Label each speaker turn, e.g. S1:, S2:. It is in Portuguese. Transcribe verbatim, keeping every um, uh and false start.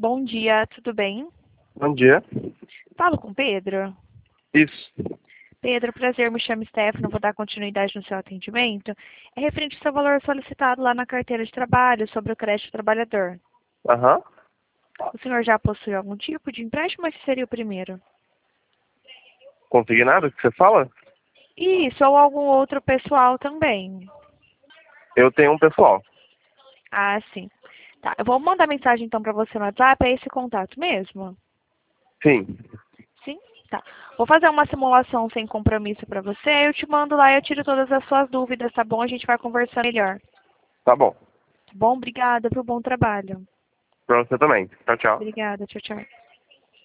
S1: Bom dia, tudo bem?
S2: Bom dia.
S1: Falo com Pedro.
S2: Isso.
S1: Pedro, prazer, me chamo Stefano, vou dar continuidade no seu atendimento. É referente ao seu valor solicitado lá na carteira de trabalho sobre o crédito trabalhador.
S2: Aham.
S1: O senhor já possui algum tipo de empréstimo ou esse seria o primeiro?
S2: Consignado que você fala?
S1: Isso, ou algum outro pessoal também.
S2: Eu tenho um pessoal.
S1: Ah, sim. Tá, eu vou mandar mensagem então para você no WhatsApp, é esse contato mesmo?
S2: Sim.
S1: Sim? Tá. Vou fazer uma simulação sem compromisso para você, eu te mando lá e eu tiro todas as suas dúvidas, tá bom? A gente vai conversar melhor.
S2: Tá bom.
S1: Tá bom? Obrigada, viu? Bom trabalho.
S2: Pra você também. Tchau, tchau.
S1: Obrigada, tchau, tchau.